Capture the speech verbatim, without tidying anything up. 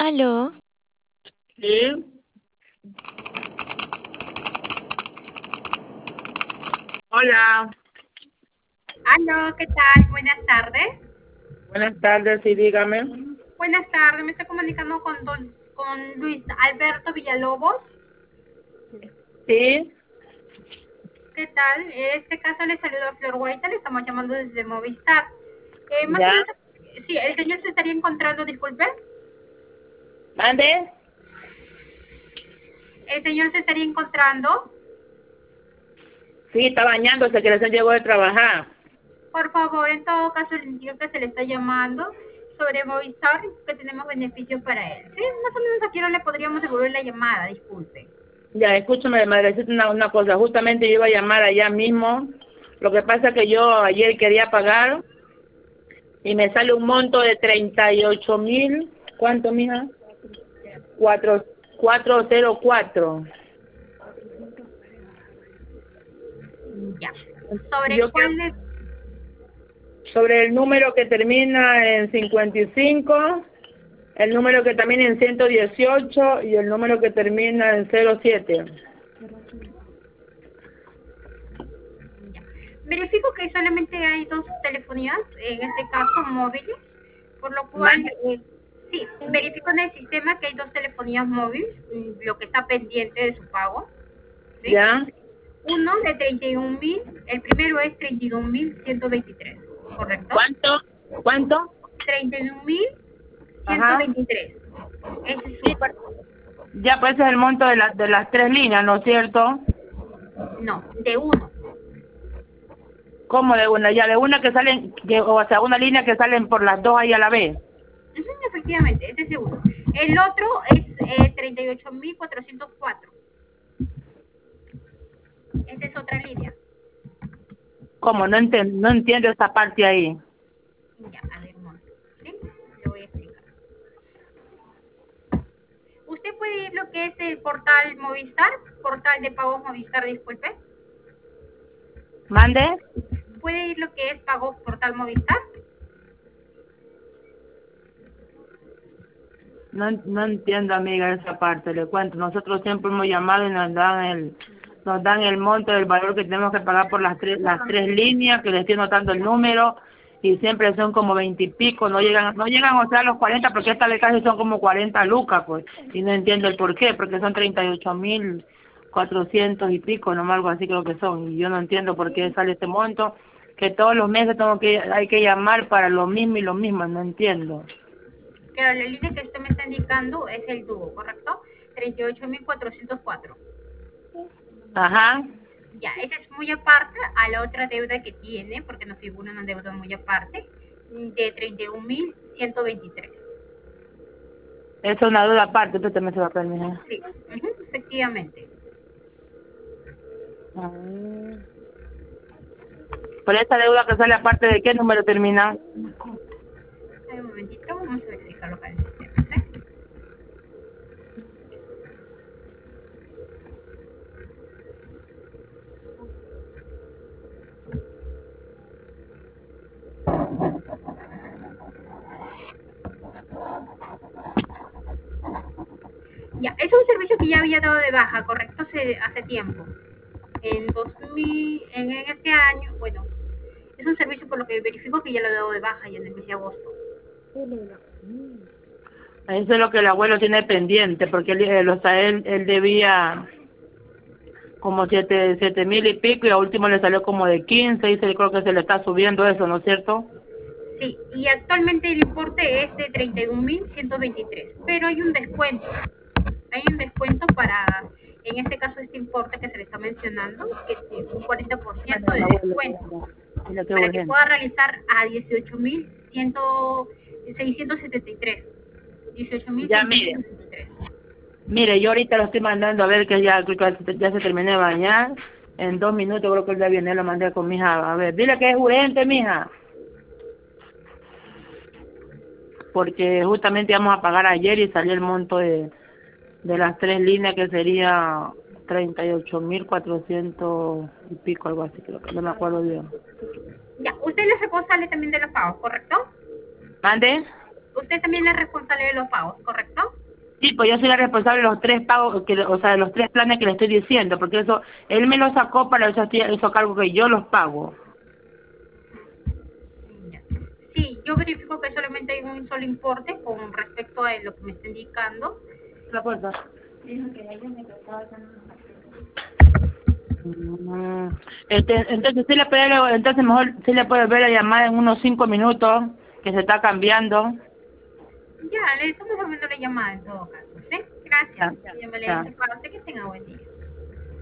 Aló. Sí. Hola. Aló, ¿qué tal? Buenas tardes. Buenas tardes, sí, dígame. Buenas tardes, me estoy comunicando con don, con Luis Alberto Villalobos. Sí. ¿Qué tal? En este caso le saludo a Flor Guaita, le estamos llamando desde Movistar. Eh, más o Ya. menos, sí, el señor se estaría encontrando, disculpe. ¿Mande? El señor se estaría encontrando. Sí, está bañándose, que recién llegó de trabajar. Por favor, en todo caso le indico que se le está llamando sobre Movistar, que tenemos beneficios para él. Sí, más o menos a qué hora le podríamos devolver la llamada, disculpe. Ya, escúchame, madrecita, una, una cosa. Justamente yo iba a llamar allá mismo. Lo que pasa es que yo ayer quería pagar y me sale un monto de treinta y ocho mil. ¿Cuánto, mija? Cuatro, cuatro cero cuatro. Ya. ¿Sobre Yo cuál quiero, le... sobre el número que termina en cincuenta y cinco, el número que termina en ciento dieciocho y el número que termina en cero siete. Verifico que solamente hay dos telefonías, en este caso móviles, por lo cual, ¿Mande? eh, sí, verifico en el sistema que hay dos telefonías móviles, mm, lo que está pendiente de su pago, ¿sí? ¿Ya? Uno de treinta y un mil, el primero es treinta y un mil ciento veintitrés, ¿correcto? ¿Cuánto? ¿Cuánto? treinta y un mil ciento Ajá. veintitrés. Ese es Sí, su... pues, ya, pues ese es el monto de, la, de las tres líneas, ¿no es cierto? No, de uno. ¿Cómo de una? Ya, de una que salen, que, o sea, una línea que salen por las dos ahí a la vez. Ujú, efectivamente, ese es de uno. El otro es eh, treinta y ocho mil cuatrocientos cuatro. Esa es otra línea. ¿Cómo? No, enten- no entiendo esta parte ahí. Ya, a ver, un momento, ¿sí? Le voy a explicar. Usted puede ir lo que es el portal Movistar, portal de pagos Movistar, disculpe. ¿Mande? Puede ir lo que es pagos portal Movistar. No, no entiendo, amiga, esa parte. Le cuento. Nosotros siempre hemos llamado y nos dan el nos dan el monto del valor que tenemos que pagar por las tres las tres líneas, que les estoy notando el número, y siempre son como veinte y pico. No llegan no llegan o sea, a los cuarenta, porque esta vez casi son como cuarenta lucas, pues. Y no entiendo el por qué, porque son treinta y ocho mil cuatrocientos y pico, no algo así creo que son. Y yo no entiendo por qué sale este monto, que todos los meses tengo que hay que llamar para lo mismo y lo mismo. No entiendo. Claro, la línea que usted me está indicando es el dúo, ¿correcto? treinta y ocho mil cuatrocientos cuatro. Ajá. Ya, esa es muy aparte a la otra deuda que tiene, porque nos figura una deuda muy aparte, de treinta y un mil ciento veintitrés. Es una duda aparte, tú también se va a permitir. Sí, ujú, efectivamente. Ah. Pero esta deuda que sale aparte, ¿de qué número termina? Un momentito, vamos a verificarlo acá en el sistema, ¿sí? Ya, es un servicio que ya había dado de baja, ¿correcto? Hace, hace tiempo. En dos mil, en, en este año, bueno, es un servicio por lo que verifico que ya lo he dado de baja ya en el mes de agosto. Eso es lo que el abuelo tiene pendiente, porque él, él, o sea, él, él debía como siete, siete mil y pico, y a último le salió como de quince, y se, creo que se le está subiendo eso, ¿no es cierto? Sí, y actualmente el importe es de treinta y un mil ciento veintitrés, pero hay un descuento. Hay un descuento para, en este caso, este importe que se le está mencionando, que tiene un cuarenta por ciento de descuento, Mira qué para que urgente. pueda realizar a dieciocho mil seiscientos setenta y tres. dieciocho mil Ya, mire, seiscientos setenta y tres. mire, yo ahorita lo estoy mandando a ver que ya, creo que ya se terminé de bañar. En dos minutos creo que él ya viene, lo mandé con mi hija. A ver, dile que es urgente, mija. Porque justamente íbamos a pagar ayer y salió el monto de, de las tres líneas, que sería treinta y ocho mil cuatrocientos y pico, algo así, creo que no me acuerdo bien. Ya, usted es responsable también de los pagos, ¿correcto? ¿Mande? Usted también es responsable de los pagos, ¿correcto? Sí, pues yo soy la responsable de los tres pagos, que, o sea, de los tres planes que le estoy diciendo, porque eso, él me lo sacó para eso, eso cargo que yo los pago. Ya. Sí, yo verifico que solamente hay un solo importe con respecto a lo que me está indicando. La puerta. Dijo que ella me trataba Mm, Este, entonces sí le puede, entonces mejor sí le puede ver la llamada en unos cinco minutos que se está cambiando. Ya, le estamos volviendo la llamada en todo caso, ¿sí? Gracias. Ya, Llámale de ya. esta parte, que tenga buen día.